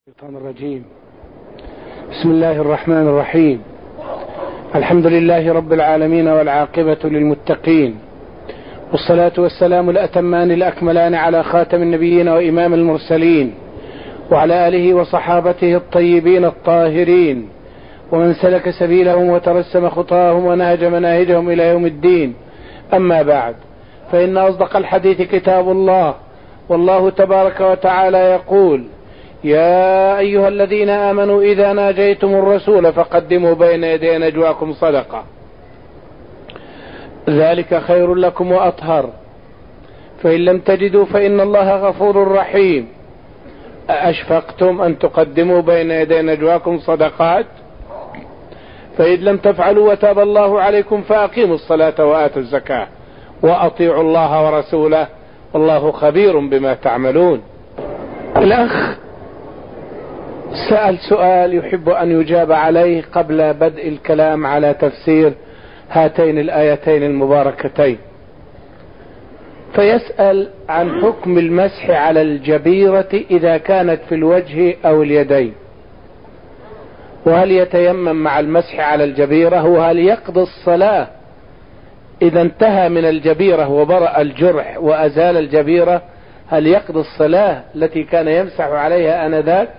الشيطان الرجيم. بسم الله الرحمن الرحيم. الحمد لله رب العالمين والعاقبة للمتقين، والصلاة والسلام الأتمان الأكملان على خاتم النبيين وإمام المرسلين وعلى آله وصحابته الطيبين الطاهرين ومن سلك سبيلهم وترسم خطاهم ونهج مناهجهم إلى يوم الدين. أما بعد، فإن أصدق الحديث كتاب الله، والله تبارك وتعالى يقول: يا أيها الذين آمنوا إذا ناجيتم الرسول فقدموا بين يدي نجواكم صدقة، ذلك خير لكم وأطهر، فإن لم تجدوا فإن الله غفور رحيم. أأشفقتم أن تقدموا بين يدي نجواكم صدقات؟ فإن لم تفعلوا وتاب الله عليكم فأقيموا الصلاة وآتوا الزكاة وأطيعوا الله ورسوله والله خبير بما تعملون. الأخ سأل سؤال يحب أن يجاب عليه قبل بدء الكلام على تفسير هاتين الآيتين المباركتين، فيسأل عن حكم المسح على الجبيرة إذا كانت في الوجه أو اليدين، وهل يتيمم مع المسح على الجبيرة، وهل يقضي الصلاة إذا انتهى من الجبيرة وبرأ الجرح وأزال الجبيرة، هل يقضي الصلاة التي كان يمسح عليها آنذاك؟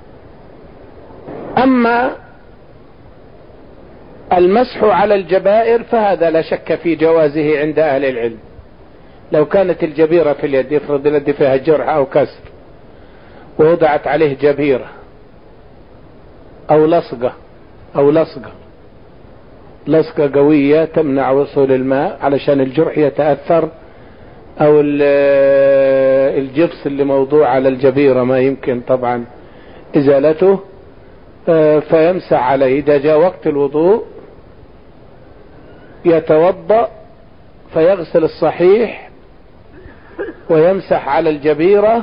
أما المسح على الجبائر فهذا لا شك في جوازه عند أهل العلم. لو كانت الجبيرة في اليد، يفرض اليد فيها جرح أو كسر ووضعت عليه جبيرة أو لصقة قوية تمنع وصول الماء علشان الجرح يتأثر، أو الجبس اللي موضوع على الجبيرة ما يمكن طبعا إزالته، فيمسح عليه. إذا جاء وقت الوضوء يتوضأ فيغسل الصحيح ويمسح على الجبيرة.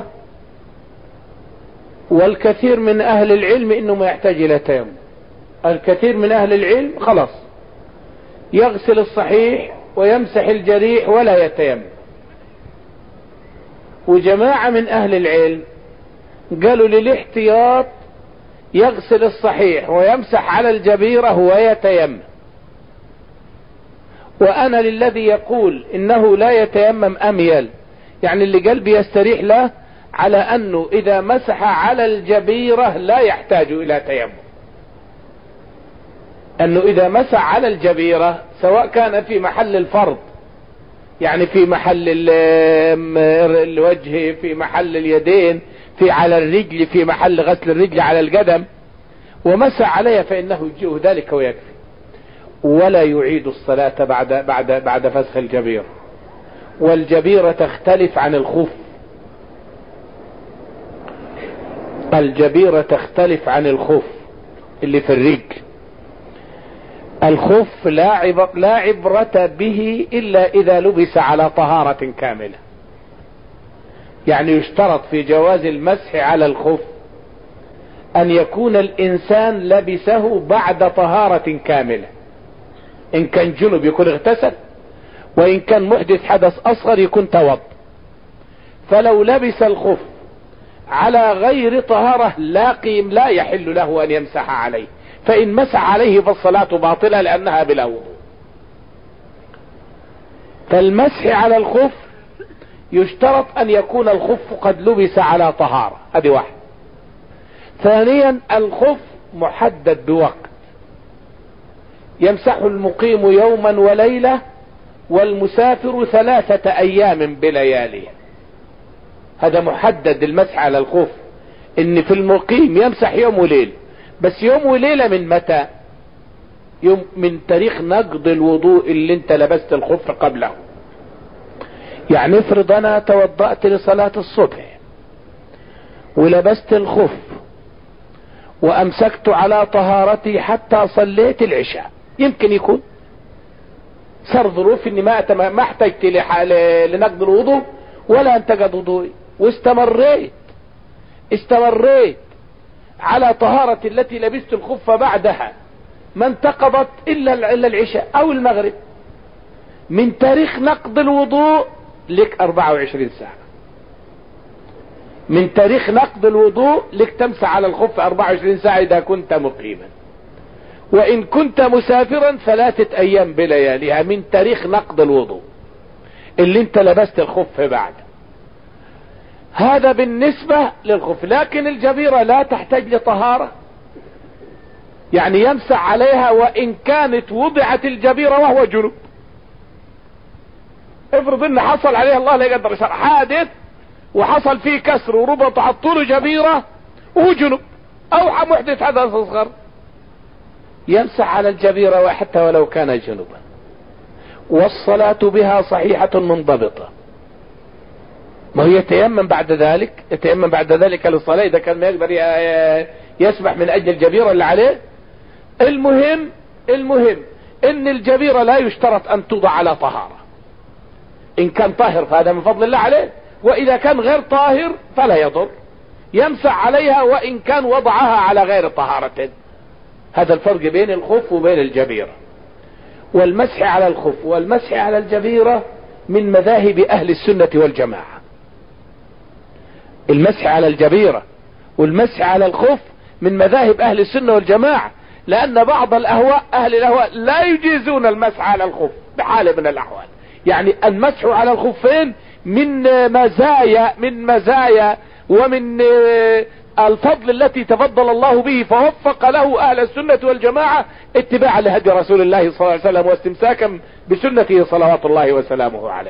والكثير من أهل العلم إنه ما يحتاج إلى تيمم، الكثير من أهل العلم خلاص يغسل الصحيح ويمسح الجريح ولا يتيمم. وجماعة من أهل العلم قالوا للاحتياط يغسل الصحيح ويمسح على الجبيرة ويتيمم. وأنا للذي يقول إنه لا يتيمم أميل، يعني اللي قلبي يستريح له على أنه إذا مسح على الجبيرة لا يحتاج إلى تيمم، أنه إذا مسح على الجبيرة سواء كان في محل الفرض، يعني في محل الوجه، في محل اليدين، في على الرجل، في محل غسل الرجل على القدم، ومسح عليها فإنه يجيء ذلك ويكفي، ولا يعيد الصلاة بعد فسخ الجبيرة. والجبيرة تختلف عن الخف، الجبيرة تختلف عن الخف اللي في الرجل. الخف لا عبرة به إلا إذا لبس على طهارة كاملة، يعني يشترط في جواز المسح على الخف أن يكون الإنسان لبسه بعد طهارة كاملة. إن كان جنب يكون اغتسل، وإن كان محدث حدث أصغر يكون توضأ. فلو لبس الخف على غير طهارة لا يحل له أن يمسح عليه، فإن مسح عليه فالصلاة باطلة لأنها بلا وضوء. فالمسح على الخف يشترط أن يكون الخف قد لبس على طهارة، هذه واحد. ثانيا الخف محدد بوقت، يمسح المقيم يوما وليلة والمسافر 3 أيام بلياليه. هذا محدد المسح على الخف، ان في المقيم يمسح يوم وليلة، بس يوم وليلة من متى؟ من تاريخ نقض الوضوء اللي انت لبست الخف قبله. يعني افرض انا توضأت لصلاة الصبح ولبست الخف وامسكت على طهارتي حتى صليت العشاء، يمكن يكون صار ظروف اني ما احتجت لنقض الوضوء ولا انتقض وضوئي، واستمريت على طهارة التي لبست الخف بعدها ما انتقضت إلا العشاء أو المغرب. من تاريخ نقض الوضوء لك 24 ساعة. من تاريخ نقض الوضوء لك تمسح على الخف 24 ساعة اذا كنت مقيما، وان كنت مسافرا 3 ايام بلياليها من تاريخ نقض الوضوء اللي انت لبست الخف بعد. هذا بالنسبة للخف. لكن الجبيرة لا تحتاج لطهارة، يعني يمسح عليها وان كانت وضعت الجبيرة وهو جنب. افرض ان حصل عليها الله لا يقدر شر حادث وحصل فيه كسر وربط حطوله جبيرة وهو جنب او محدث حدث اصغر، يمسح على الجبيرة حتى ولو كان جنبا. والصلاة بها صحيحة منضبطة. ما هو يتيمم بعد ذلك للصلاة اذا كان ما يقدر يسبح من اجل الجبيرة اللي عليه. المهم ان الجبيرة لا يشترط ان توضع على طهارة. ان كان طاهر فهذا من فضل الله عليه، واذا كان غير طاهر فلا يضر، يمسح عليها وان كان وضعها على غير طهارة. هذا الفرق بين الخف وبين الجبيرة. والمسح على الخف والمسح على الجبيرة من مذاهب اهل السنة والجماعة. المسح على الجبيرة والمسح على الخف من مذاهب اهل السنة والجماعة، لان بعض اهل الاهواء لا يجيزون المسح على الخف بحال من الاحوال. يعني المسح على الخفين من مزايا ومن الفضل التي تفضل الله به، فوفق له اهل السنة والجماعة اتباعا لهدي رسول الله صلى الله عليه وسلم واستمساكا بسنته صلوات الله وسلامه عليه.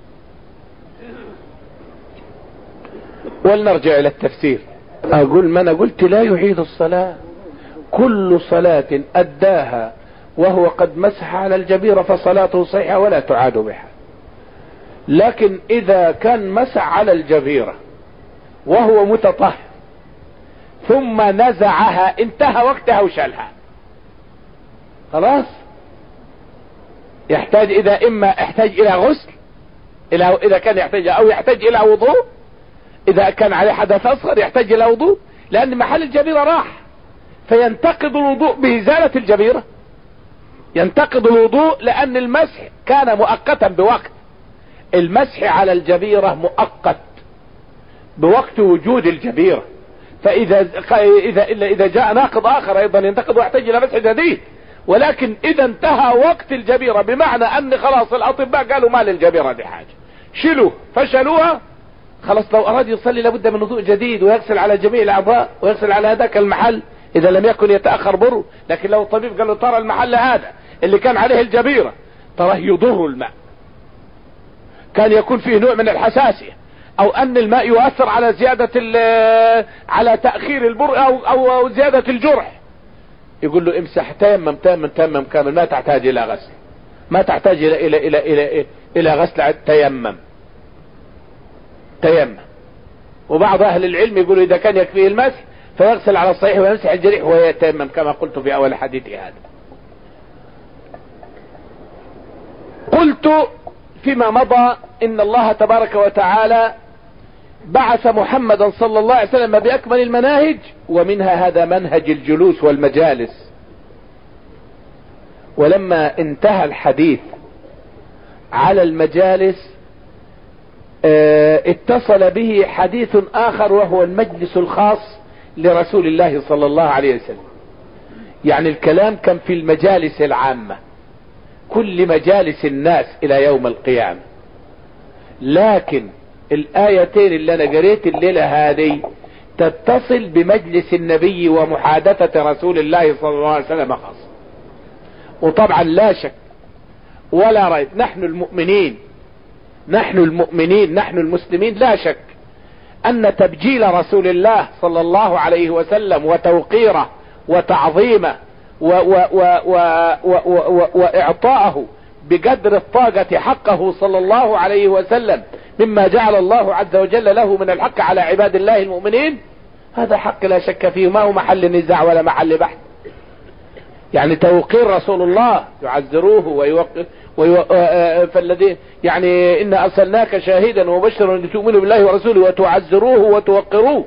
ولنرجع الى التفسير. اقول ما انا قلت لا يعيد الصلاة. كل صلاة اداها وهو قد مسح على الجبيرة فصلاته صحيحة ولا تعاد بها. لكن اذا كان مسح على الجبيرة وهو متطهر ثم نزعها انتهى وقتها وشالها، خلاص يحتاج يحتاج الى غسل، اذا كان يحتاج او يحتاج الى وضوء. اذا كان عليه حدث اصغر يحتاج الى وضوء، لان محل الجبيرة راح، فينتقض الوضوء بإزالة الجبيرة. ينتقض الوضوء لان المسح كان مؤقتا بوقت. المسح على الجبيرة مؤقت بوقت وجود الجبيرة، فاذا جاء ناقض اخر ايضا ينتقض ويحتاج الى مسح جديد. ولكن اذا انتهى وقت الجبيرة بمعنى ان خلاص الاطباء قالوا ما للجبيرة دي حاجة، شلوه فشلوها، خلاص لو اراد يصلي لابد من وضوء جديد ويغسل على جميع الاعضاء ويغسل على هذاك المحل اذا لم يكن يتأخر بره. لكن لو الطبيب قال له ترى المحل هذا اللي كان عليه الجبيرة تراه يضر الماء، كان يكون فيه نوع من الحساسية، او ان الماء يؤثر على على تأخير البر او زيادة الجرح، يقول له امسح تيمم كامل، ما تحتاج الى غسل، ما تحتاج الى غسل، تيمم. وبعض اهل العلم يقولوا اذا كان يكفيه المسح فيغسل على الصحيح ويمسح الجريح ويتيمم كما قلت في اول حديثي هذا. قلت فيما مضى ان الله تبارك وتعالى بعث محمدا صلى الله عليه وسلم باكمل المناهج، ومنها هذا منهج الجلوس والمجالس. ولما انتهى الحديث على المجالس اتصل به حديث اخر وهو المجلس الخاص لرسول الله صلى الله عليه وسلم. يعني الكلام كان في المجالس العامة، كل مجالس الناس الى يوم القيامة. لكن الايتين اللي انا قريت الليلة هذه تتصل بمجلس النبي ومحادثة رسول الله صلى الله عليه وسلم خاصة. وطبعا لا شك ولا ريب نحن المسلمين لا شك ان تبجيل رسول الله صلى الله عليه وسلم وتوقيره وتعظيمه واعطائه بقدر الطاقة حقه صلى الله عليه وسلم مما جعل الله عز وجل له من الحق على عباد الله المؤمنين، هذا حق لا شك فيه، ما هو محل نزاع ولا محل بحث. يعني توقير رسول الله يعذروه فالذي يعني إن أرسلناك شاهدا ومبشرا لتؤمنوا بالله ورسوله وتعذروه وتوقروه.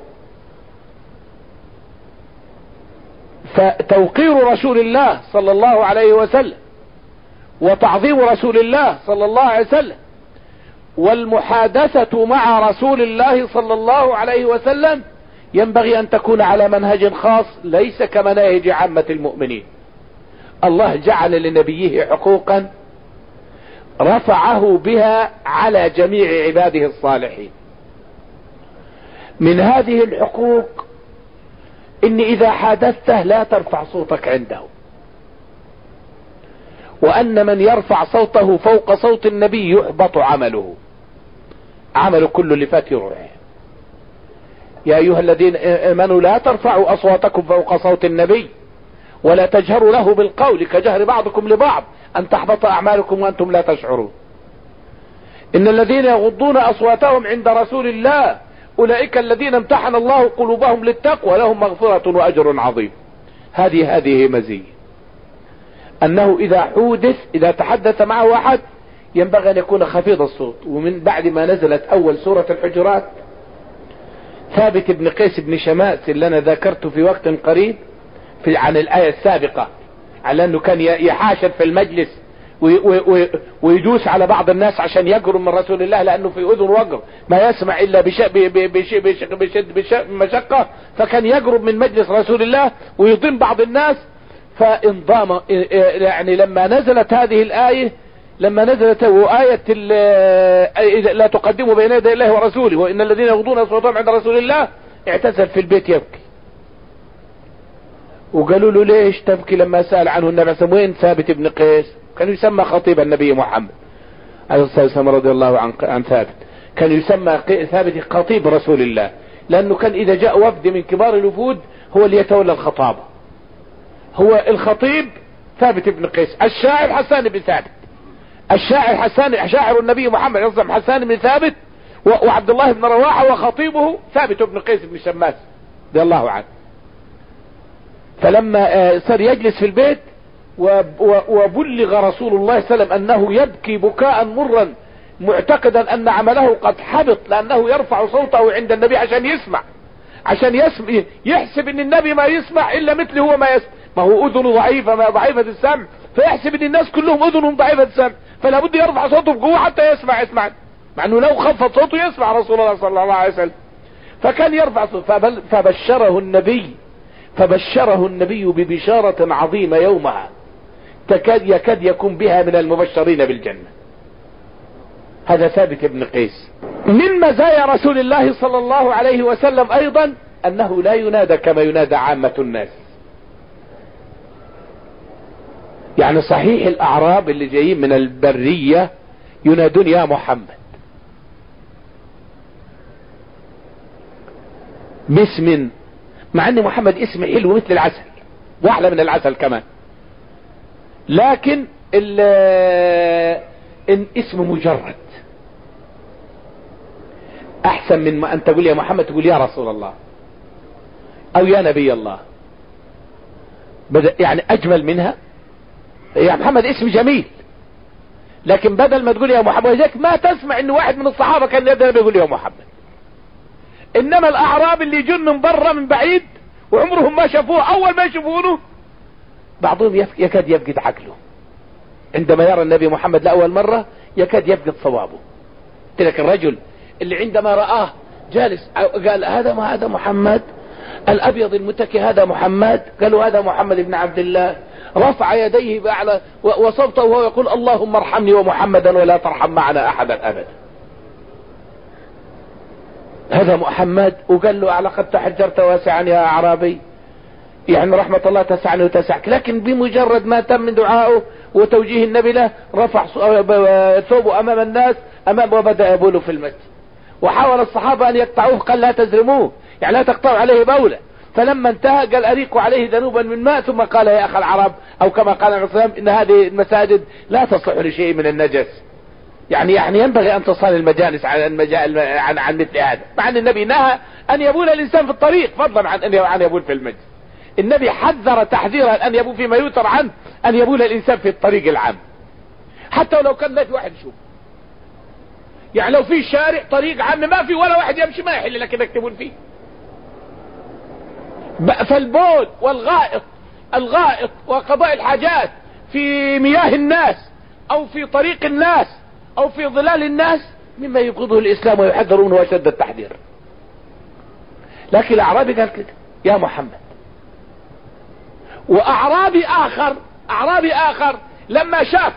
فتوقير رسول الله صلى الله عليه وسلم وتعظيم رسول الله صلى الله عليه وسلم والمحادثة مع رسول الله صلى الله عليه وسلم ينبغي أن تكون على منهج خاص ليس كمناهج عامة المؤمنين. الله جعل لنبيه حقوقا رفعه بها على جميع عباده الصالحين. من هذه الحقوق إن إذا حادثته لا ترفع صوتك عنده، وأن من يرفع صوته فوق صوت النبي يحبط عمله كله اللي فات يروح. يا أيها الذين آمنوا لا ترفعوا أصواتكم فوق صوت النبي ولا تجهروا له بالقول كجهر بعضكم لبعض أن تحبط أعمالكم وأنتم لا تشعرون. إن الذين يغضون أصواتهم عند رسول الله أولئك الذين امتحن الله قلوبهم للتقوى لهم مغفرة وأجر عظيم. هذه مزية أنه إذا تحدث معه أحد ينبغي أن يكون خفيض الصوت. ومن بعد ما نزلت أول سورة الحجرات ثابت بن قيس بن شماس اللي أنا ذكرته في وقت قريب عن الآية السابقة على أنه كان يحاشر في المجلس ويدوس على بعض الناس عشان يقرب من رسول الله لأنه في أذن وقر ما يسمع إلا بمشقة، فكان يقرب من مجلس رسول الله ويضم بعض الناس. فانضام يعني لما نزلت هذه الآية، لما نزلت آية لا تقدموا بين يدي الله ورسوله وإن الذين يغضون أصواتهم عند رسول الله، اعتزل في البيت يبكي. وقالوا له ليش تبكي؟ لما سأل عنه النبي صلى الله عليه وسلم وين ثابت بن قيس؟ كان يسمى خطيب النبي محمد عليه الصلاة والسلام رضي الله عن ثابت، كان يسمى ثابت خطيب رسول الله، لأنه كان إذا جاء وفد من كبار الوفود هو اللي يتولى الخطابة. هو الخطيب ثابت بن قيس، الشاعر حسان بن ثابت، الشاعر حسان شاعر النبي محمد صلى الله عليه وسلم حسان بن ثابت، وعبد الله بن رواحة وخطيبه ثابت بن قيس بن شماس رضي الله عنه. فلما صار يجلس في البيت وبلغ رسول الله صلى الله عليه وسلم أنه يبكي بكاء مرا معتقدا أن عمله قد حبط لأنه يرفع صوته عند النبي عشان يسمع يحسب أن النبي ما يسمع إلا مثله هو ما يسمع، ما هو أذنه ضعيفة ما ضعيفة السمع، فيحسب أن الناس كلهم أذنهم ضعيفة السمع، فلا بد يرفع صوته بقوة حتى يسمع مع أنه لو خفض صوته يسمع رسول الله صلى الله عليه وسلم. فكان يرفع صوته فبشره النبي ببشارة عظيمة يومها يكاد يكون بها من المبشرين بالجنة. هذا ثابت بن قيس. من مزايا رسول الله صلى الله عليه وسلم أيضا أنه لا ينادى كما ينادى عامة الناس. يعني صحيح الأعراب اللي جايين من البرية ينادون يا محمد باسم، مع أن محمد اسم حلو مثل العسل وأحلى من العسل كمان، لكن اسم مجرد أحسن من ما أن تقول يا محمد تقول يا رسول الله أو يا نبي الله، يعني أجمل منها. يا محمد اسم جميل، لكن بدل ما تقول يا محمد، وذلك ما تسمع ان واحد من الصحابة كان يقول يا محمد. انما الاعراب اللي يجون من برا من بعيد وعمرهم ما شافوه، اول ما يشوفونه بعضهم يكاد يفقد عقله عندما يرى النبي محمد لأول مرة، يكاد يفقد صوابه. تلك الرجل اللي عندما رآه جالس قال هذا محمد الابيض المتكي، هذا محمد، قالوا هذا محمد بن عبد الله، رفع يديه بأعلى وصوته وهو يقول اللهم ارحمني ومحمدا ولا ترحم معنا احدا ابدا. هذا محمد. وقال له لقد تحجرت واسعا يا اعرابي، يعني رحمة الله تسعني وتسعك. لكن بمجرد ما تم من دعائه وتوجيه النبي له رفع ثوبه امام الناس وبدأ يبول في المسجد، وحاول الصحابة ان يقطعوه، قال لا تزرموه، يعني لا تقطعوا عليه بولة. فلما انتهى قال أريقوا عليه ذنوبا من ماء، ثم قال يا أخ العرب، أو كما قال عليه الصلاة والسلام إن هذه المساجد لا تصلح لشيء من النجس. يعني ينبغي أن تصل المجالس عن مثل هذا، مع أن النبي نهى أن يبول الإنسان في الطريق فضلا عن أن يبول في المسجد. النبي حذر تحذيرا أن يبول فيما يوتر عنه أن يبول الإنسان في الطريق العام، حتى لو كان ما في واحد يشوف. يعني لو في شارع طريق عام ما في ولا واحد يمشي ما يحل لك انك تبول فيه. فالبول الغائط وقضاء الحاجات في مياه الناس او في طريق الناس او في ظلال الناس مما يبغضه الإسلام ويحذرونه أشد التحذير. لكن الأعرابي قال كده يا محمد. وأعرابي آخر لما شاف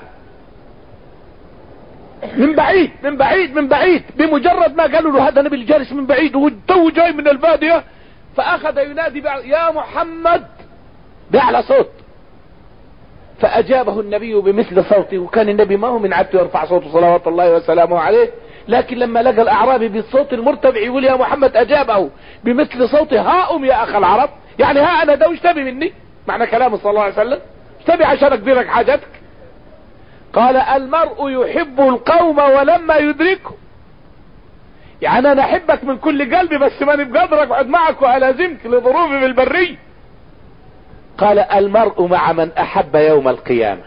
من بعيد بمجرد ما قالوا له هذا نبي الجالس من بعيد والتو جاي من البادية، فأخذ ينادي يا محمد بأعلى صوت، فأجابه النبي بمثل صوته. وكان النبي ما هو من عادته يرفع صوته صلوات الله وسلامه عليه، لكن لما لقى الأعرابي بالصوت المرتفع يقول يا محمد أجابه بمثل صوته. ها يا أخ العرب، يعني ها أنا ده اشتبي مني، معنى كلامه صلى الله عليه وسلم، اشتبي عشان أقدر لك حاجتك. قال المرء يحب القوم ولما يدركه، يعني أنا أحبك من كل قلبي بس ما نبقى أدرك وأقعد معك وألازمك لظروفي بالبرية. قال المرء مع من أحب يوم القيامة.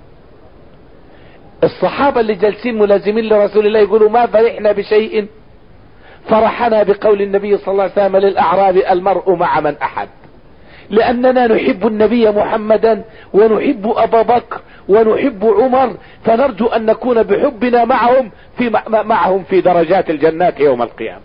الصحابة اللي جالسين ملازمين لرسول الله يقولوا ما فرحنا بشيء فرحنا بقول النبي صلى الله عليه وسلم للأعرابي المرء مع من أحب، لأننا نحب النبي محمدا ونحب أبا بكر ونحب عمر، فنرجو أن نكون بحبنا معهم في درجات الجنات يوم القيامة.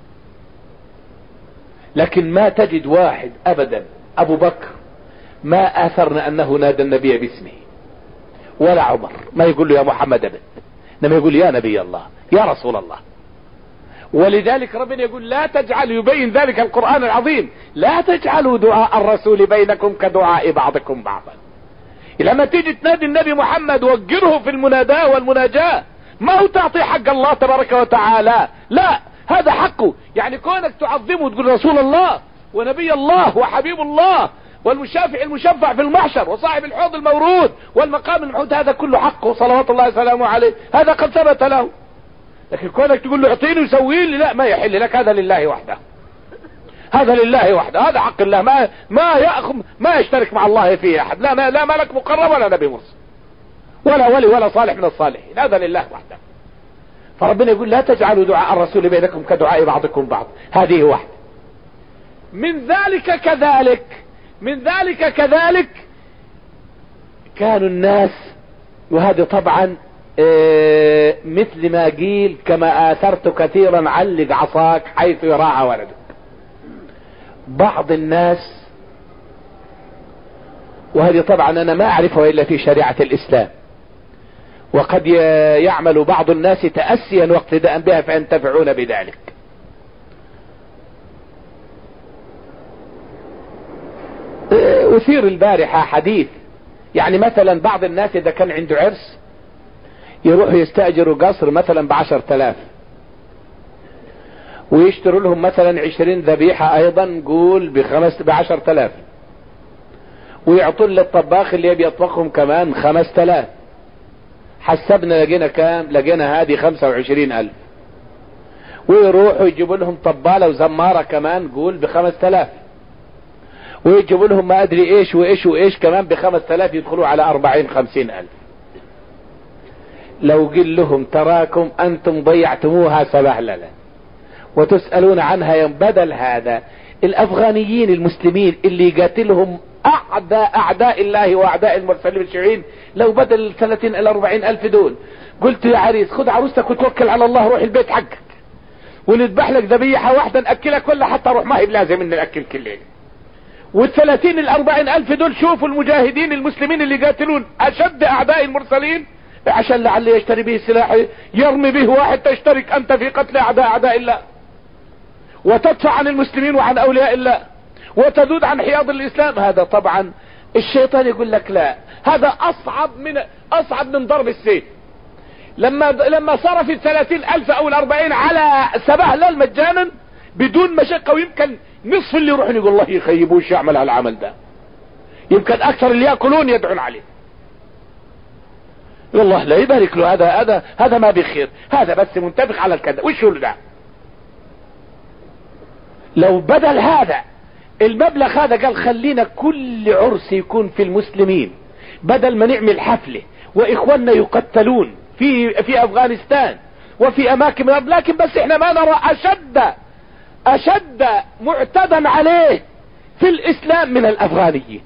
لكن ما تجد واحد أبدا أبو بكر ما آثرنا أنه نادى النبي باسمه، ولا عمر ما يقول له يا محمد أبدا، إنما يقول يا نبي الله يا رسول الله. ولذلك ربنا يقول لا تجعل، يبين ذلك القرآن العظيم، لا تجعلوا دعاء الرسول بينكم كدعاء بعضكم بعضا. لما تيجي تنادي النبي محمد وقره في المناداة والمناجاة، ما هو تعطي حق الله تبارك وتعالى، لا هذا حقه. يعني كونك تعظمه وتقول رسول الله ونبي الله وحبيب الله والمشافع المشفع في المحشر وصاحب الحوض المورود والمقام المحمود، هذا كله حقه صلوات الله وسلامه عليه، هذا قد ثبت له. لكن كونك تقول له اعطيني وسوي لي، لا ما يحل لك، هذا لله وحده، هذا لله وحده، هذا حق الله، ما يشترك مع الله فيه احد، لا ملك مقرب ولا نبي مرسل ولا ولي ولا صالح من الصالحين، هذا لله وحده. فربنا يقول لا تجعلوا دعاء الرسول بينكم كدعاء بعضكم بعض، هذه واحدة. من ذلك كذلك كانوا الناس، وهذا طبعا مثل ما قيل كما آثرت كثيرا علق عصاك حيث يراعى ولدك. بعض الناس، وهذه طبعا أنا ما أعرفها إلا في شريعة الإسلام، وقد يعمل بعض الناس تأسيا واقتداء بها فينتفعون بذلك. أثير البارحة حديث، يعني مثلا بعض الناس إذا كان عنده عرس يروحوا يستأجروا قصر مثلا ب10,000 ويشتروا لهم مثلا 20 ذبيحة ايضا قول ب10,000 ويعطون للطباخ اللي يبي يطبخهم كمان 5,000. حسبنا لقينا كام؟ لقينا هذه 25,000. ويروحوا يجيبوا لهم طبالة وزمارة كمان قول ب5,000، ويجيبوا لهم ما ادري ايش وايش وايش كمان ب5,000، يدخلوا على 40-50,000. لو قل لهم تراكم انتم ضيعتموها سبهللة وتسألون عنها يوم. بدل هذا الافغانيين المسلمين اللي قاتلهم اعداء الله واعداء المرسلين الشيوعيين، لو بدل 30 إلى 40,000 دول قلت يا عريس خذ عروستك وتوكل على الله، روح البيت حقك ونذبح لك ذبيحة واحدة نأكلك، ولا حتى روح ما هي بلازم ان نأكل كل ليلة. وال30 إلى 40,000 دول شوفوا المجاهدين المسلمين اللي قاتلون اشد اعداء المرسلين عشان لعل يشتري به سلاح يرمي به واحد، تشترك انت في قتل اعداء الله وتدفع عن المسلمين وعن اولياء الله وتذود عن حياض الاسلام. هذا طبعا الشيطان يقول لك لا، هذا اصعب من ضرب السيف. لما صرف 30,000 او 40 على سبهلل مجانا بدون مشقة، ويمكن نصف اللي يروحون يقول الله يخيبوش يعمل هالعمل ده، يمكن اكثر اللي ياكلون يدعون عليه والله لا يبارك له، هذا ما بخير، هذا بس منتبه على الكذا. وش هو ده؟ لو بدل هذا المبلغ هذا قال خلينا كل عرس يكون في المسلمين، بدل ما نعمل حفلة واخواننا يقتلون في افغانستان وفي اماكن، لكن بس احنا ما نرى اشد معتدا عليه في الاسلام من الافغانيين،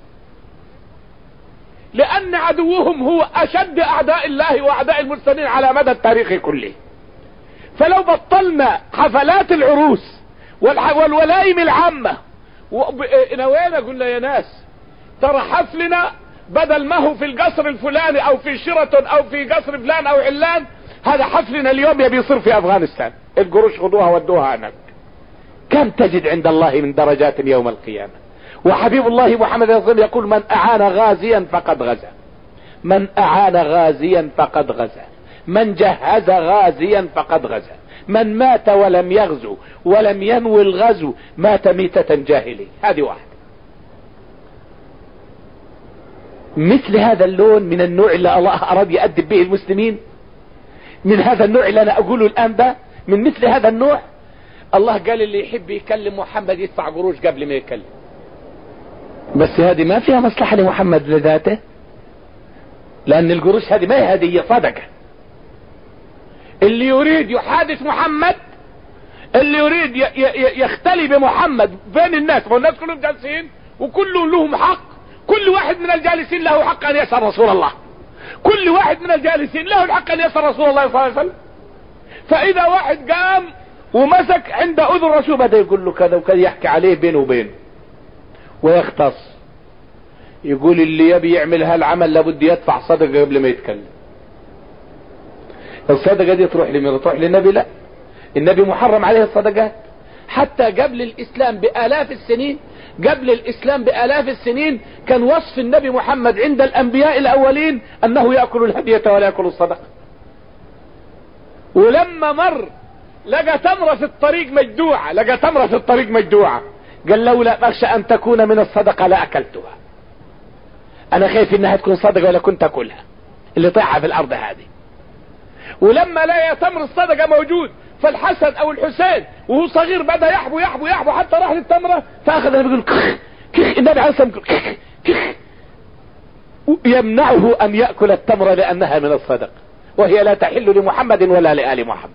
لان عدوهم هو اشد اعداء الله واعداء المرسلين على مدى التاريخ كله. فلو بطلنا حفلات العروس والولائم العامة نوينا قلنا يا ناس ترى حفلنا بدل ما هو في القصر الفلاني او في شيراتون او في قصر فلان او علان، هذا حفلنا اليوم يبي يصير في افغانستان، القروش خذوها ودوها هناك. كم تجد عند الله من درجات يوم القيامة. وحبيب الله محمد صلى الله عليه وسلم يقول من اعان غازيا فقد غزا، من اعان غازيا فقد غزا، من جهز غازيا فقد غزا، من مات ولم يغزو ولم ينوي الغزو مات ميتة جاهلية. هذه واحدة. مثل هذا اللون من النوع اللي الله اراد يأدب به المسلمين، من هذا النوع اللي انا اقوله الان ده، من مثل هذا النوع الله قال اللي يحب يكلم محمد يدفع قروش قبل ما يكلم. بس هذه ما فيها مصلحة لمحمد لذاته، لان القروش هذه ما هي هدية، صدقة. اللي يريد يحادث محمد، اللي يريد يختلي بمحمد بين الناس، والناس كلهم جالسين وكلهم لهم حق، كل واحد من الجالسين له حق ان يسأل رسول الله، كل واحد من الجالسين له الحق ان يسأل رسول الله صلى الله عليه وسلم. فاذا واحد قام ومسك عند اذن الرسول بدا يقول له كذا وكذا، يحكي عليه بينه وبينه ويختص، يقول اللي يبي يعمل هالعمل لابد يدفع صدقة قبل ما يتكلم. الصدقة دي تروح لمين؟ تروح للنبي؟ لا، النبي محرم عليه الصدقات. حتى قبل الاسلام بالاف السنين، قبل الاسلام بالاف السنين كان وصف النبي محمد عند الانبياء الاولين انه يأكل الهدية ولا يأكل الصدقة. ولما مر لقى تمرة في الطريق مجدوعة، لقى تمرة في الطريق مجدوعة، قال لولا اخشى ان تكون من الصدقة لا اكلتها، انا خايف انها تكون صدقة ولا كنت اكلها اللي طيحها في الارض هذه. ولما لا تمر الصدقة موجود، فالحسن او الحسين وهو صغير بدأ يحبو يحبو يحبو حتى راح للتمرة، فاخذ النبي يقول كخ كخ، النبي عليه الصلاة والسلام كخ كخ، يمنعه ان يأكل التمرة لانها من الصدقة، وهي لا تحل لمحمد ولا لآل محمد.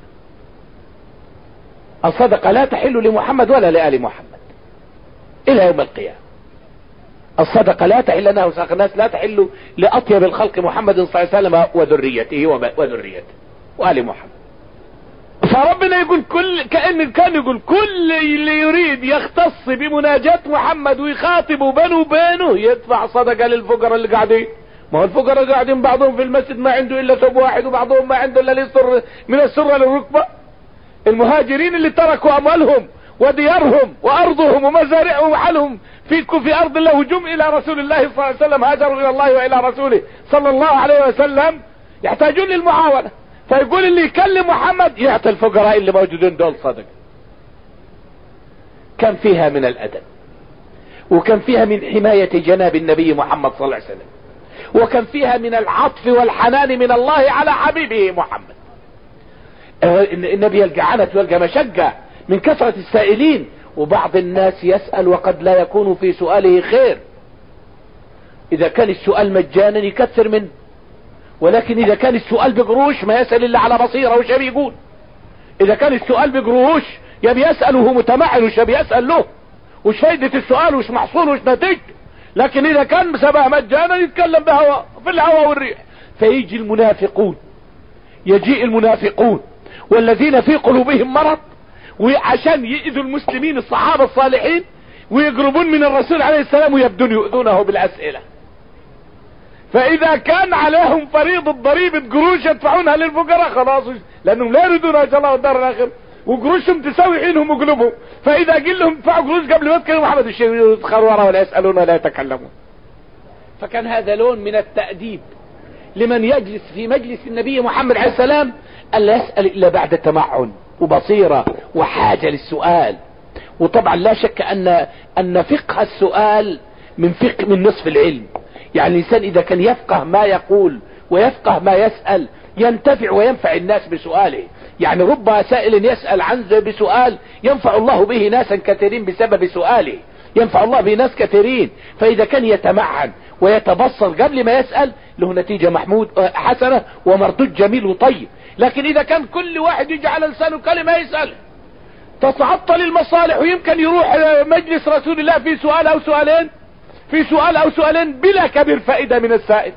الصدقة لا تحل لمحمد ولا لآل محمد الى يوم القيامة. الصدقة لا تحل لنا وساق الناس، لا تحل لأطيب الخلق محمد صلى الله عليه وسلم وذريته وآل محمد. فربنا يقول كان يقول كل اللي يريد يختص بمناجاة محمد ويخاطب بينه وبينه يدفع صدقة للفقراء اللي قاعدين. ما هو الفقراء اللي قاعدين بعضهم في المسجد ما عنده الا ثوب واحد، وبعضهم ما عنده الا لسر من السرة للركبة. المهاجرين اللي تركوا اموالهم وديارهم وارضهم ومزارعهم وحالهم في ارض الله هجوم الى رسول الله صلى الله عليه وسلم، هاجروا الى الله والى رسوله صلى الله عليه وسلم، يحتاجون للمعاونة. فيقول اللي يكلم محمد يعطي الفقراء اللي موجودين دول صدق. كان فيها من الادب، وكان فيها من حماية جناب النبي محمد صلى الله عليه وسلم، وكان فيها من العطف والحنان من الله على حبيبه محمد. النبي يلقى عنت ويلقى مشقة من كثرة السائلين، وبعض الناس يسأل وقد لا يكون في سؤاله خير. اذا كان السؤال مجانا يكثر منه، ولكن اذا كان السؤال بقروش ما يسأل الا على بصيرة وش بيقول. اذا كان السؤال بقروش يبي يسأل وهو متمعن وش يسأل له، وش فايدة السؤال وش محصول وش نتيجته. لكن اذا كان بسبب مجانا يتكلم بهواء في الهواء والريح. فيجي المنافقون، يجيء المنافقون والذين في قلوبهم مرض، وعشان يؤذوا المسلمين الصحابة الصالحين ويقربون من الرسول عليه السلام ويبدون يؤذونه بالأسئلة. فإذا كان عليهم فريضة ضريبة قروش يدفعونها للفقراء خلاص، لأنهم لا يريدون أجل الله والدار الآخر، وقروشهم تساوي حينهم وقلوبهم. فإذا قل لهم ادفعوا قروش قبل ما يتكلموا محمد الشيء يدخلوا وراء ولا يسألون ولا يتكلمون. فكان هذا لون من التأديب لمن يجلس في مجلس النبي محمد عليه السلام، ألا يسأل إلا بعد تمعن وبصيرة وحاجة للسؤال. وطبعا لا شك أن فقه السؤال من نصف العلم. يعني الإنسان إذا كان يفقه ما يقول ويفقه ما يسأل ينتفع وينفع الناس بسؤاله. يعني رب سائل يسأل عن بسؤال ينفع الله به ناسا كثيرين بسبب سؤاله، ينفع الله به ناس كثيرين. فإذا كان يتمعن ويتبصر قبل ما يسأل له نتيجة محمود حسنة ومردود جميل وطيب. لكن إذا كان كل واحد يجي على لسانه كلمة يسأل تتعطل المصالح، ويمكن يروح مجلس رسول الله في سؤال أو سؤالين بلا كبير فائدة من السائل.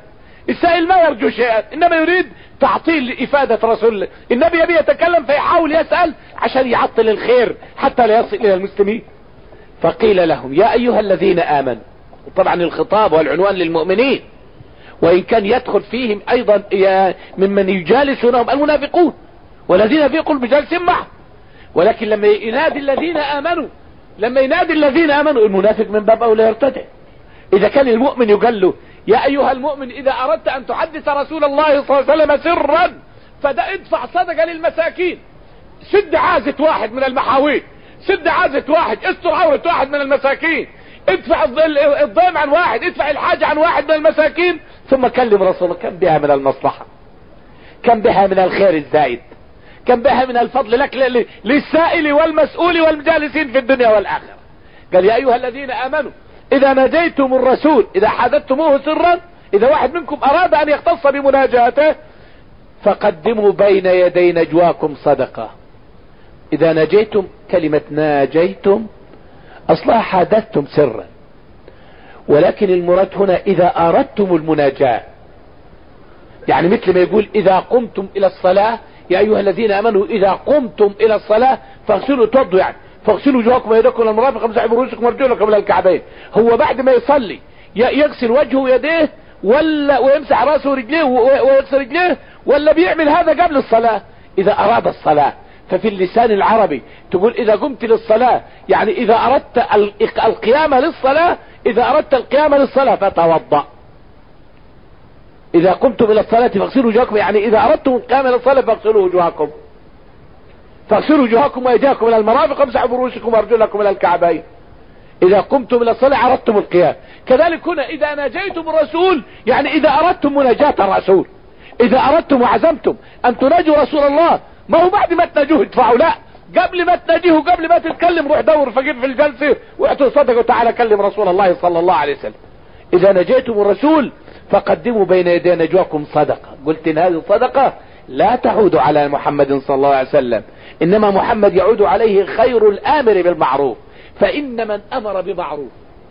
السائل ما يرجو شيئا، انما يريد تعطيل افادة رسول الله. النبي يبي يتكلم فيحاول يسأل عشان يعطل الخير حتى لا يصل الى المسلمين. فقيل لهم يا ايها الذين امنوا، طبعا الخطاب والعنوان للمؤمنين، وان كان يدخل فيهم ايضا ممن يجالسونهم المنافقون والذين في قلوبهم جالسين معه، ولكن لما ينادي الذين امنوا، المنافق من باب اولى يرتدع. اذا كان المؤمن يقال له يا ايها المؤمن اذا اردت ان تحدث رسول الله صلى الله عليه وسلم سرا ادفع صدقة للمساكين، سد عازة واحد من المحاويل، سد عازة واحد، استر عورة واحد من المساكين، ادفع الضيم عن واحد، ادفع الحاجة عن واحد من المساكين، ثم كلم رسوله. كم بها من المصلحة، كم بها من الخير الزائد، كم بها من الفضل لك للسائل والمسؤول والمجالسين في الدنيا والآخرة. قال يا أيها الذين آمنوا إذا ناجيتم الرسول، إذا حدثتموه سرا، إذا واحد منكم أراد أن يختص بمناجاته فقدموا بين يدي نجواكم صدقة. إذا ناجيتم، كلمة ناجيتم أصلها حدثتم سرا، ولكن المراد هنا إذا أردتم المناجاة، يعني مثل ما يقول إذا قمتم إلى الصلاة يا أيها الذين آمنوا إذا قمتم إلى الصلاة فاغسلوا توضوا، يعني فاغسلوا وجوهكم ويديكم إلى المرافق وامسحوا برؤوسكم وارجلكم إلى الكعبين. هو بعد ما يصلي يغسل وجهه ويديه ويمسح راسه ورجليه ويغسل رجليه، ولا بيعمل هذا قبل الصلاة إذا أراد الصلاة؟ ففي اللسان العربي تقول إذا قمت للصلاة، يعني إذا أردت القيام للصلاة، إذا أردت القيام للصلاة فتوضأ. إذا قمتم إلى الصلاة فاغسلوا وجوهكم، يعني إذا أردتم القيام إلى الصلاة فاغسلوا وجوهكم، فاغسلوا وجوهكم وأيديكم إلى المرافق وامسحوا برؤوسكم وأرجلكم إلى الكعبين. إذا قمتم إلى الصلاة أردتم القيام. كذلك هنا إذا ناجيتم الرسول، يعني إذا أردتم مناجاة الرسول، إذا أردتم وعزمتم أن تناجوا رسول الله، ما هو بعد ما تناجوه ادفعوا، لا، قبل ما تناجيه وقبل ما تتكلم روح دور فقير في الجلسة واعطوا صدقه وتعالى كلم رسول الله صلى الله عليه وسلم. إذا ناجيتم الرسول فقدموا بين يدي نجواكم صدقة. قلت إن هذه الصدقة لا تعود على محمد صلى الله عليه وسلم، إنما محمد يعود عليه خير الآمر بالمعروف، فإن من أمر بمعروف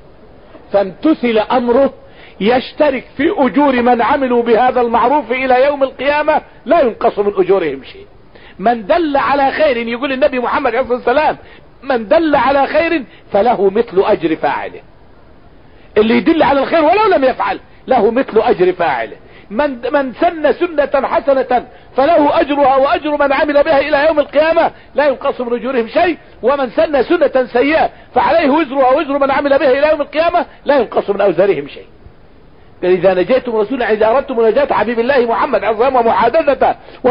فامتثل أمره يشترك في أجور من عملوا بهذا المعروف إلى يوم القيامة، لا ينقص من أجورهم شيء. من دل على خير، يقول النبي محمد عليه الصلاة والسلام، من دل على خير فله مثل أجر فاعله. اللي يدل على الخير ولو لم يفعل له مثل أجر فاعله. من سن سنة حسنة فله أجرها وأجر من عمل بها إلى يوم القيامة، لا ينقص من أجورهم شيء. ومن سن سنة سيئة فعليه وزرها ووزر من عمل بها إلى يوم القيامة، لا ينقص من أوزارهم شيء. إذا نجيتم رسولا، إذا أردتم مناجاة حبيب الله محمد عظام ومحادثته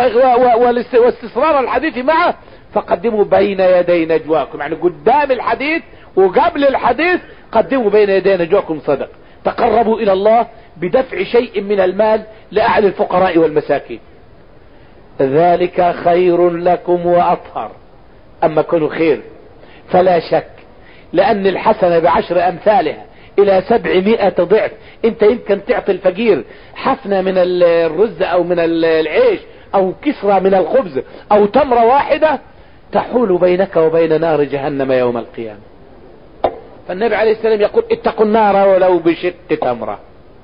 واستسرار الحديث معه فقدموا بين يدي نجواكم، يعني قدام الحديث وقبل الحديث قدموا بين يدي نجواكم صدق. تقربوا إلى الله بدفع شيء من المال لأهل الفقراء والمساكين، ذلك خير لكم وأطهر. أما كونوا خير فلا شك، لأن الحسنة ب10 أمثالها إلى 700 ضعف. أنت يمكن تعطي الفقير حفنة من الرز أو من العيش أو كسرة من الخبز أو تمرة واحدة تحول بينك وبين نار جهنم يوم القيامة. فالنبي عليه السلام يقول اتقوا النار ولو بشق تمرة.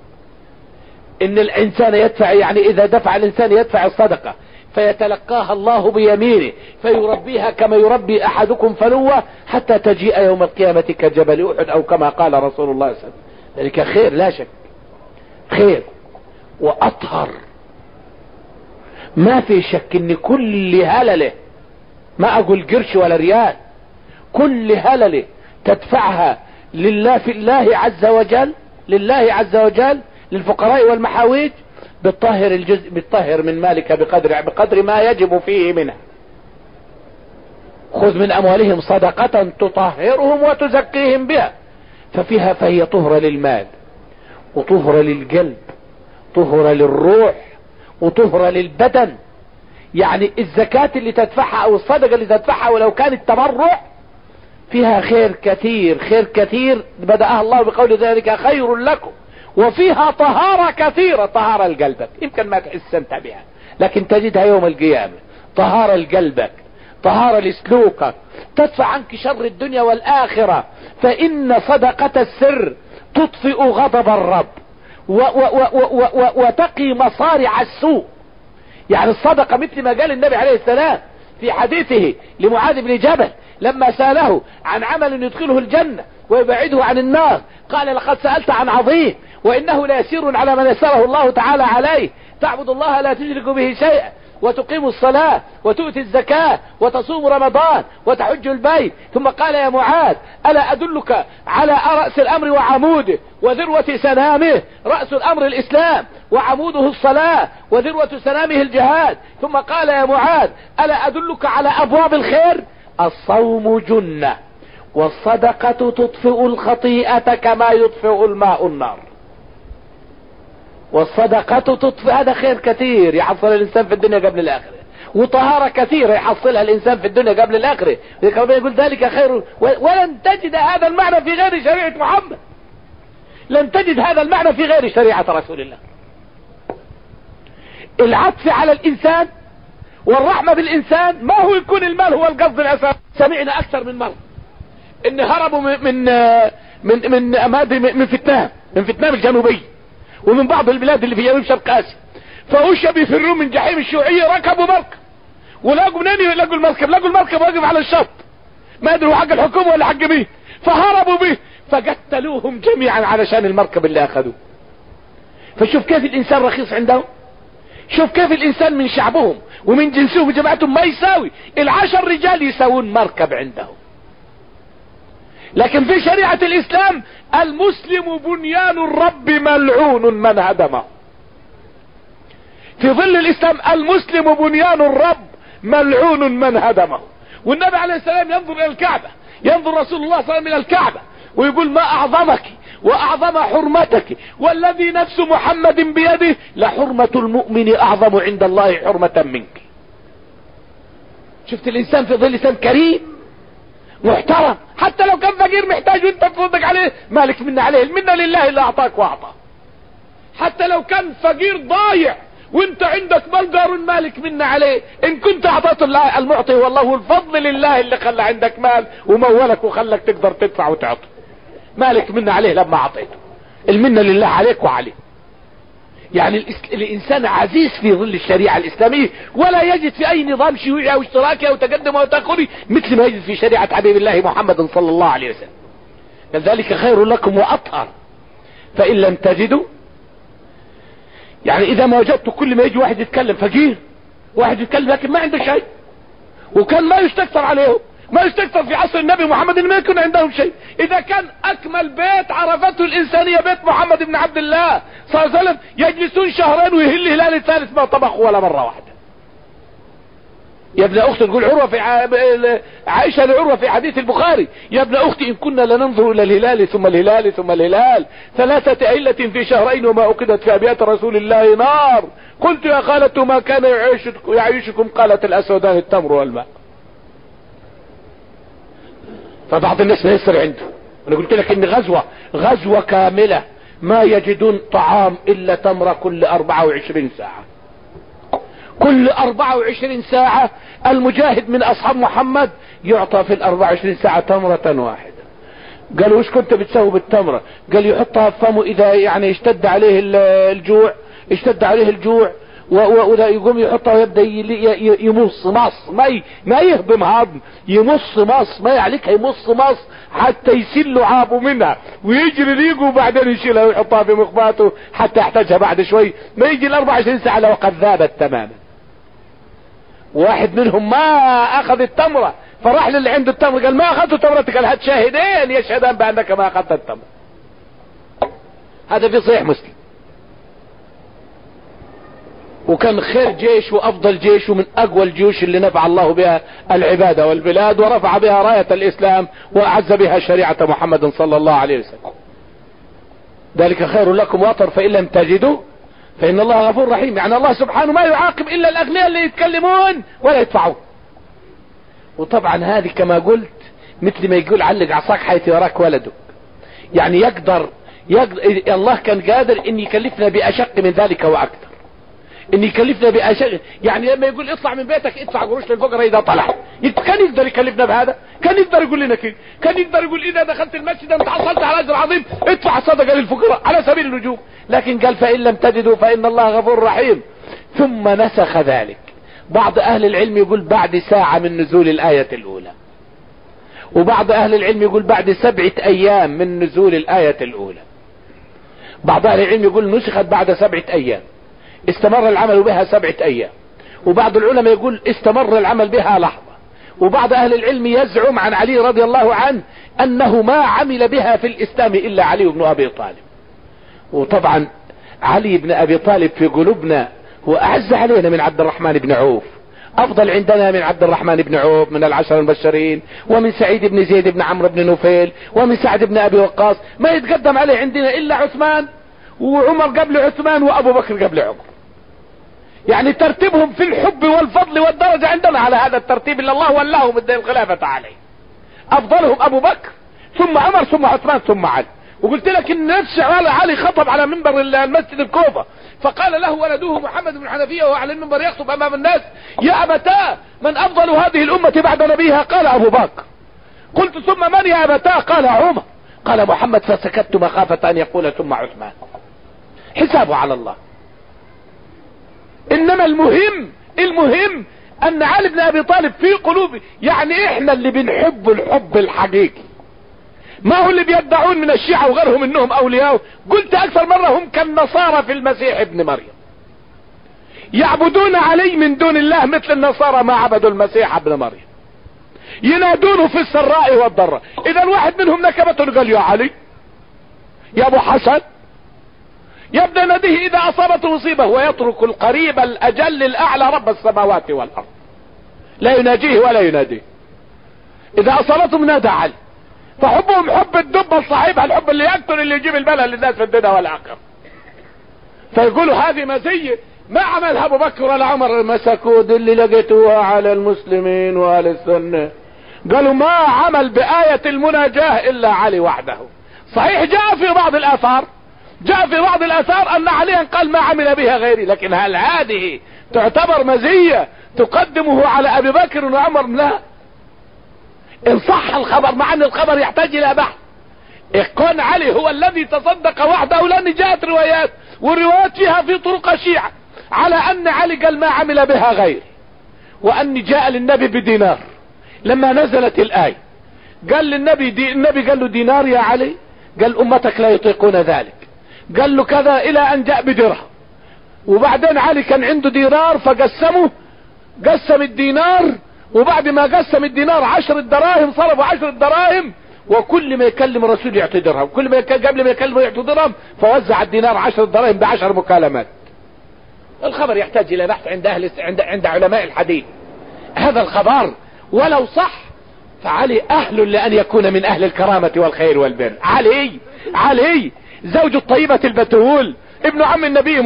إن الإنسان يدفع، يعني إذا دفع الإنسان يدفع الصدقة فيتلقاها الله بيمينه فيربيها كما يربي أحدكم فلوة حتى تجيء يوم القيامة كجبل أحد أو كما قال رسول الله صلى الله عليه وسلم. ذلك خير لا شك، خير وأطهر. ما في شك ان كل هلله، ما أقول قرش ولا ريال، كل هلله تدفعها لله في الله عز وجل، لله عز وجل للفقراء والمحاويج، بتطهر الجزء، بتطهر من مالك بقدر ما يجب فيه منها. خذ من أموالهم صدقة تطهرهم وتزكيهم بها، فهي طهرة للمال وطهرة للقلب، طهرة للروح وطهرة للبدن. يعني الزكاة اللي تدفعها أو الصدقة اللي تدفعها ولو كانت تبرع فيها خير كثير، خير كثير بدأها الله بقول ذلك خير لكم، وفيها طهارة كثيرة، طهارة لقلبك يمكن ما تحس انت بها لكن تجدها يوم القيامة، طهارة لقلبك، طهارة لسلوكك، تدفع عنك شر الدنيا والآخرة. فإن صدقة السر تطفئ غضب الرب، وتقي مصارع السوء. يعني الصدقة مثل ما قال النبي عليه السلام في حديثه لمعاذ بن جبل لما سأله عن عمل يدخله الجنة ويبعده عن النار، قال لقد سألت عن عظيم وإنه لا يسير على من يسره الله تعالى عليه، تعبد الله لا تشرك به شيئا وتقيم الصلاة وتؤتي الزكاة وتصوم رمضان وتحج البيت. ثم قال يا معاذ ألا أدلك على رأس الأمر وعموده وذروة سنامه؟ رأس الأمر الإسلام وعموده الصلاة وذروة سنامه الجهاد. ثم قال يا معاذ ألا أدلك على أبواب الخير؟ الصوم جنة والصدقة تطفئ الخطيئة كما يطفئ الماء النار. والصدقة تطفئ، هذا خير كثير يحصل الإنسان في الدنيا قبل الآخرة، وطهارة كثيرة يحصلها الإنسان في الدنيا قبل الآخرة. يقول ذلك خير، ولن تجد هذا المعنى في غير شريعة محمد، لن تجد هذا المعنى في غير شريعة رسول الله. العطف على الإنسان والرحمة بالإنسان ما هو يكون المال هو القصد الأساسي. سمعنا أكثر من مرة إن هربوا من فيتنام الجنوبية ومن بعض البلاد اللي في جنوب شرق آسيا، فأوشى بيفروا من جحيم الشيوعية، ركبوا مركب ولاقوا منين يلاقوا المركب؟ لقوا المركب واقف على الشط، ما ادروا حق الحكومة ولا حق مين، فهربوا به فقتلوهم جميعا علشان المركب اللي أخذوه. فشوف كيف الإنسان رخيص عندهم، شوف كيف الإنسان من شعبهم ومن جنسهم وجماعتهم ما يساوي 10 رجال يساوون مركب عندهم. لكن في شريعة الإسلام المسلم بنيان الرب ملعون من هدمه. في ظل الإسلام المسلم بنيان الرب ملعون من هدمه. والنبي عليه السلام ينظر إلى الكعبة، ينظر رسول الله صلى الله عليه وسلم إلى الكعبة ويقول ما أعظمك وأعظم حرمتك والذي نفس محمد بيده لحرمة المؤمن أعظم عند الله حرمة منك. شفت الإنسان في ظل الإسلام كريم محترم، حتى لو كان فقير محتاج وانت تفضك عليه مالك منا عليه، المنة لله اللي أعطاك وأعطى. حتى لو كان فقير ضايع وانت عندك مال مالك منا عليه، ان كنت اعطيت الله المعطي والله الفضل لله اللي خلى عندك مال ومولك وخلك تقدر تدفع وتعطي، مالك منا عليه لما اعطيته، المنة لله عليك وعليه. يعني الانسان عزيز في ظل الشريعة الاسلامية، ولا يجد في اي نظام شيوعي او اشتراكي او تقدم او تاخري مثل ما يجد في شريعة حبيب الله محمد صلى الله عليه وسلم. كذلك خير لكم واطهر. فان لم تجدوا، يعني اذا ما وجدت كل ما يجي واحد يتكلم فقير، واحد يتكلم لكن ما عنده شيء، وكان ما يستكثر عليهم، ما يستكثر في عصر النبي محمد ان ما يكون عندهم شيء. اذا كان اكمل بيت عرفته الانسانية بيت محمد بن عبد الله صلى الله عليه وسلم، يجلسون شهرين ويهل هلال الثالث ما طبخوا ولا مرة واحدة. يا ابن اختي تقول عروة في عائشة لعروة في حديث البخاري يا ابن اختي ان كنا لننظر الى الهلال ثم الهلال ثم الهلال 3 أهلة في شهرين وما أوقدت في ابيات رسول الله نار. قلت يا خالة ما كان يعيشكم؟ قالت الاسودان التمر والماء. فبعض الناس ما يصير عنده. انا قلت لك ان غزوة كاملة ما يجدون طعام الا تمرة كل 24 ساعة. كل 24 ساعة المجاهد من اصحاب محمد يعطى في 24 ساعة تمرة واحدة. قالوا وش كنت بتسوي بالتمرة؟ قال يحطها في فمه اذا يعني اشتد عليه الجوع وإذا يقوم يحطها ويبدأ يمص ما يهضم هضم، يمص مص ما يعليك، يمص مص حتى يسل عابه منها ويجري ريقه وبعدين يشيلها ويحطها في مخباته حتى يحتاجها بعد شوي. ما يجي 24 ساعة لو قد ذابت تماما. واحد منهم ما اخذ التمرة فراح للي عنده التمرة قال ما اخذت تمرتك، قال هات شاهدين يشهدان بانك ما اخذت التمرة. هذا في صحيح مسلم. وكان خير جيش وافضل جيش ومن اقوى الجيوش اللي نفع الله بها العبادة والبلاد ورفع بها راية الاسلام واعز بها شريعة محمد صلى الله عليه وسلم. ذلك خير لكم واطهر فان لم تجدوا فان الله غفور رحيم. يعني الله سبحانه ما يعاقب الا الاغنياء اللي يتكلمون ولا يدفعون. وطبعا هذه كما قلت مثل ما يقول علق عصاك حيث يراك ولدك. يعني يقدر الله كان قادر ان يكلفنا باشق من ذلك واكثر، ان يكلفنا باشياء. يعني لما يقول اطلع من بيتك ادفع قروش للفقراء اذا طلع، كان يقدر يكلفنا بهذا؟ كان يقدر يقول لنا كده؟ كان يقدر يقول اذا دخلت المسجد انت حصلت على اجر عظيم ادفع صدقه للفقراء على سبيل الوجوب؟ لكن قال فإن لم تجدوا فإن الله غفور رحيم. ثم نسخ ذلك. بعض أهل العلم يقول بعد ساعة من نزول الآية الأولى، وبعض أهل العلم يقول بعد 7 أيام من نزول الآية الأولى. بعض أهل العلم يقول نسخت بعد 7 أيام، استمر العمل بها 7 أيام. وبعض العلماء يقول استمر العمل بها لحظة. وبعض أهل العلم يزعم عن علي رضي الله عنه أنه ما عمل بها في الإسلام إلا علي بن أبي طالب. وطبعا علي بن أبي طالب في قلوبنا هو أعز علينا من عبد الرحمن بن عوف، أفضل عندنا من عبد الرحمن بن عوف من العشر المبشرين، ومن سعيد بن زيد بن عمرو بن نفيل، ومن سعد بن أبي وقاص. ما يتقدم عليه عندنا إلا عثمان، وعمر قبل عثمان، وأبو بكر قبل عمر. يعني ترتيبهم في الحب والفضل والدرجة عندنا على هذا الترتيب اللي الله ولاهم الخلافة عليه. أفضلهم أبو بكر ثم عمر ثم عثمان ثم علي. وقلت لك ان نفس علي خطب على منبر المسجد الكوفة، فقال له ولده محمد بن حنفية وهو على المنبر يخطب امام الناس: يا ابتاه من افضل هذه الامة بعد نبيها؟ قال ابو بكر. قلت ثم من يا ابتاه؟ قال عمر. قال محمد فسكت مخافة ان يقول ثم عثمان. حسابه على الله. انما المهم ان علي بن ابي طالب في قلوبي، يعني احنا اللي بنحب الحب الحقيقي، ما هو اللي بيدعون من الشيعة وغيرهم انهم اولياء. قلت اكثر مرة هم كالنصارى في المسيح ابن مريم، يعبدون علي من دون الله مثل النصارى ما عبدوا المسيح ابن مريم، ينادونه في السراء والضراء. اذا الواحد منهم نكبته قال: يا علي، يا ابو حسن، يبدأ ناديه اذا اصابته مصيبة، ويترك القريب الاجل الاعلى رب السماوات والارض، لا يناجيه ولا يناديه. اذا اصابتهم نادى علي. فحبهم حب الدب الصحيح، الحب اللي يقتل، اللي يجيب البلاء للناس في الدنيا والاخره. فيقولوا هذه مزية ما عملها ابو بكر ولا عمر. مسكوا دي اللي لقيتوها على المسلمين واهل السنة، قالوا ما عمل بآية المناجاة الا علي وحده. صحيح جاء في بعض الاثار ان عليا قال ما عمل بها غيري، لكن هل هذه تعتبر مزية تقدمه على ابي بكر وعمر؟ لا. ان صح الخبر، مع ان الخبر يحتاج الى بحث، كون علي هو الذي تصدق وحده، لان جاءت روايات، والروايات فيها في طرق شيعة على ان علي قال ما عمل بها غيري، وان جاء للنبي بدينار لما نزلت الآية. قال للنبي النبي قال له: دينار يا علي؟ قال: امتك لا يطيقون ذلك. قال له كذا، الى ان جاء بدرهم. وبعدين علي كان عنده دينار قسم الدينار، وبعد ما قسم الدينار 10 دراهم صرفوا 10 دراهم، وكل ما يكلم الرسول يعطي درهم، كل ما قبل ما يكلمه يعطي درهم، فوزع الدينار 10 دراهم ب10 مكالمات. الخبر يحتاج الى بحث عند علماء الحديث. هذا الخبر ولو صح فعلي اهل لان يكون من اهل الكرامة والخير والبر. علي زوج الطيبة البتول، ابن عم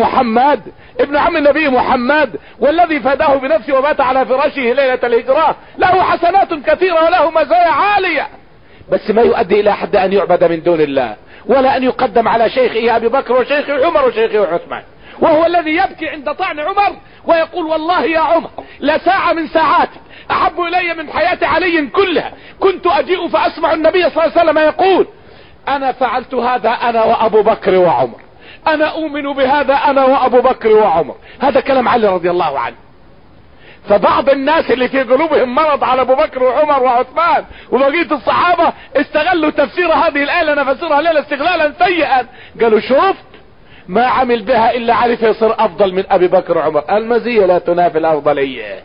النبي محمد، والذي فداه بنفسه ومات على فراشه ليلة الهجرة، له حسنات كثيرة وله مزايا عالية، بس ما يؤدي الى حد ان يعبد من دون الله، ولا ان يقدم على شيخه ابي بكر وشيخه عمر وشيخه عثمان. وهو الذي يبكي عند طعن عمر ويقول: والله يا عمر لساعة من ساعاتي احب الي من حياة علي كلها، كنت اجيء فاسمع النبي صلى الله عليه وسلم يقول: انا فعلت هذا انا وابو بكر وعمر، انا اؤمن بهذا انا وابو بكر وعمر. هذا كلام علي رضي الله عنه. فبعض الناس اللي في قلوبهم مرض على ابو بكر وعمر وعثمان وبقية الصحابة استغلوا تفسير هذه الآية، لنا فسرها ليلة استغلالا سيئا، قالوا: شفت ما عمل بها الا علي فيصير افضل من ابي بكر وعمر. المزية لا تنافي الافضلية،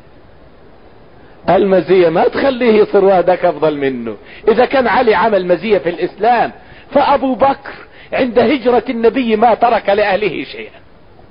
المزية ما تخليه يصير وحدك افضل منه. اذا كان علي عمل مزية في الاسلام، فابو بكر عند هجرة النبي ما ترك لأهله شيئا.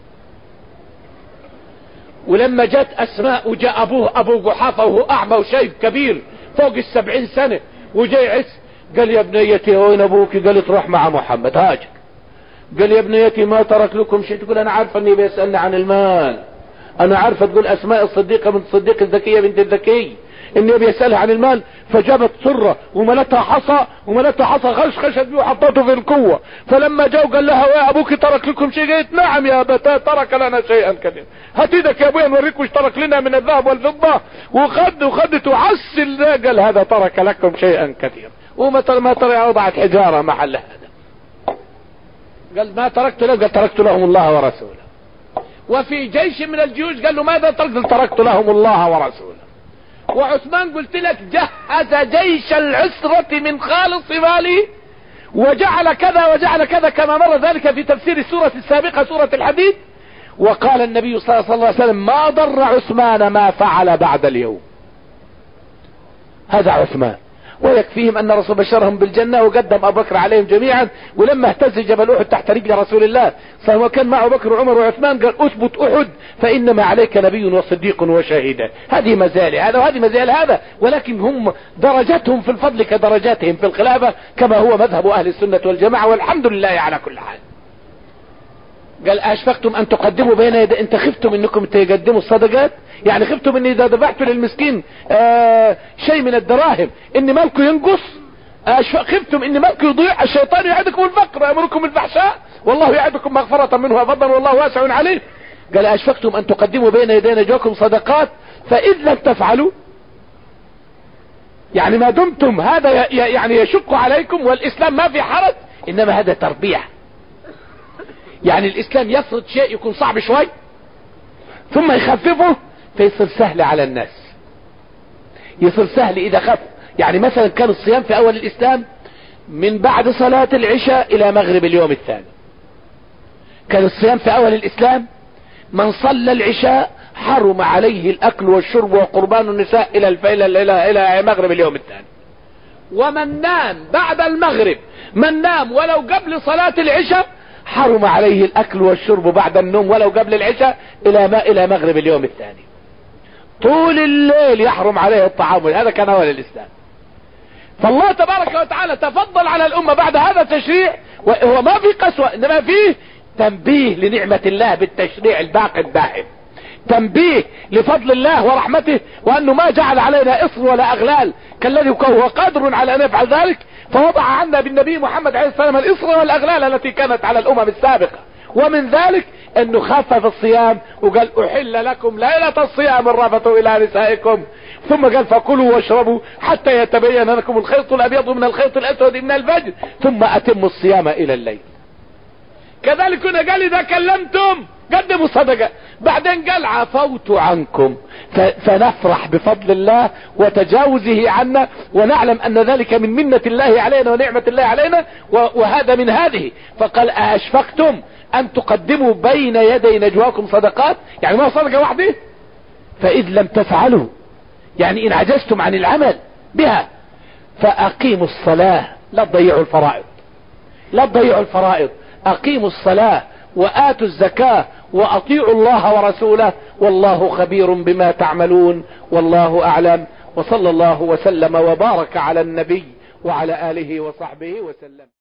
ولما جت أسماء وجاء أبوه أبو قحافة وهو أعمى وشايب كبير فوق 70 سنة وجاي عس، قال: يا ابنيتي وين أبوك؟ قالت: روح مع محمد هاجر. قال: يا ابنيتي ما ترك لكم شيء؟ تقول: أنا عارفة أني بيسألني عن المال، أنا عارفة. تقول أسماء الصديقة بنت الصديق الذكية بنت الذكي اني بيسألها عن المال، فجابت سرة وملتها حصى خشخشت بيه وحطته في القوة. فلما جاء قال لها: ويا ابوك ترك لكم شيء؟ قالت: نعم يا ابتاه ترك لنا شيئا كثيرا. هاتيدك يا ابويا نوريك وش ترك لنا من الذهب والفضة. وخدت وعسل، قال: هذا ترك لكم شيئا كثيرا. وما ترى وضعت حجارة محل هذا. قال ما تركت له، قال تركت لهم الله ورسوله. وفي جيش من الجيوش قال له ماذا تركت؟ تركت لهم الله ورسوله. وعثمان قلت لك جهز جيش العسرة من خالص ماله وجعل كذا وجعل كذا كما مر ذلك في تفسير السورة السابقة سورة الحديد. وقال النبي صلى الله عليه وسلم ما ضر عثمان ما فعل بعد اليوم. هذا عثمان. ويكفيهم ان الرسول بشرهم بالجنة وقدم ابو بكر عليهم جميعا. ولما اهتز جبل احد تحت رجل رسول الله صلى الله وكان معه بكر وعمر وعثمان قال اثبت احد فانما عليك نبي وصديق وشهيدا. هذه مزال هذا وهذه مزال هذا، ولكن هم درجتهم في الفضل كدرجاتهم في الخلافة كما هو مذهب اهل السنة والجماعة والحمد لله على كل حال. قال اشفقتم ان تقدموا بين يدي، انت خفتم انكم تقدموا الصدقات؟ يعني خفتم ان اذا دفعتوا للمسكين شيء من الدراهم ان مالكم ينقص؟ خفتم ان مالكم يضيع؟ الشيطان يعدكم الفقر ويأمركم بالفحشاء والله يعدكم مغفرة منه وفضلا والله واسع عليم. قال اشفقتم ان تقدموا بين يدي نجواكم صدقات فاذ لم تفعلوا، يعني ما دمتم هذا يعني يشق عليكم والاسلام ما في حرج، انما هذا تربيع. يعني الاسلام يفرض شيء يكون صعب شوي ثم يخففه فيصير سهل على الناس، يصير سهل اذا خف. يعني مثلا كان الصيام في اول الاسلام من بعد صلاة العشاء الى مغرب اليوم الثاني. كان الصيام في اول الاسلام من صلى العشاء حرم عليه الاكل والشرب وقربان النساء الى مغرب اليوم الثاني. ومن نام بعد المغرب، من نام ولو قبل صلاة العشاء حرم عليه الاكل والشرب بعد النوم ولو قبل العشاء الى مغرب اليوم الثاني. طول الليل يحرم عليه الطعام. هذا كان اول الاسلام. فالله تبارك وتعالى تفضل على الامة بعد هذا التشريع، وهو ما في قسوة انما فيه تنبيه لنعمة الله بالتشريع الباقي الدائم، تنبيه لفضل الله ورحمته وانه ما جعل علينا اصر ولا اغلال كالذي هو قادر على ان يفعل ذلك، فوضع عنا بالنبي محمد عليه السلام الاصر والاغلال التي كانت على الامم السابقة. ومن ذلك انه خفف الصيام وقال احل لكم ليلة الصيام الرفث الى نسائكم، ثم قال فكلوا واشربوا حتى يتبين لكم الخيط الابيض من الخيط الاسود من الفجر ثم اتموا الصيام الى الليل. كذلك هنا قال اذا كلمتم قدموا الصدقة، بعدين قال عفوت عنكم، فنفرح بفضل الله وتجاوزه عنا ونعلم ان ذلك من منة الله علينا ونعمة الله علينا، وهذا من هذه. فقال اشفقتم ان تقدموا بين يدي نجواكم صدقات، يعني ما صدقة واحدة، فاذ لم تفعلوا يعني ان عجزتم عن العمل بها فاقيموا الصلاة. لا تضيعوا الفرائض، لا تضيعوا الفرائض، اقيموا الصلاة وآتوا الزكاة وأطيعوا الله ورسوله والله خبير بما تعملون والله أعلم. وصلى الله وسلم وبارك على النبي وعلى آله وصحبه وسلم.